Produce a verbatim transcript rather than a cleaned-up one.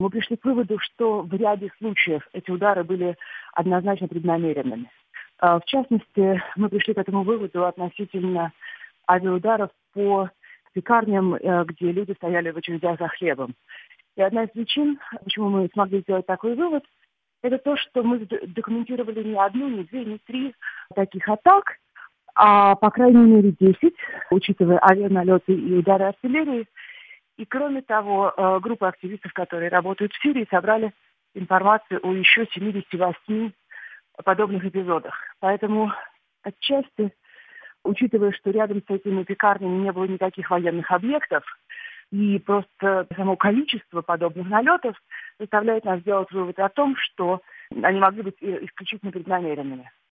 Мы пришли к выводу, что в ряде случаев эти удары были однозначно преднамеренными. А, В частности, мы пришли к этому выводу относительно авиаударов по пекарням, э, где люди стояли в очередях за хлебом. И одна из причин, почему мы смогли сделать такой вывод, это то, что мы д- документировали не одну, не две, не три таких атак, а по крайней мере десять, учитывая авианалеты и удары артиллерии. И кроме того, э, группа активистов, которые работают в Сирии, собрали информацию о еще семидесяти восьми подобных эпизодах. Поэтому отчасти, учитывая, что рядом с этими пекарнями не было никаких военных объектов, и просто само количество подобных налетов заставляет нас сделать вывод о том, что они могли быть э, исключительно преднамеренными.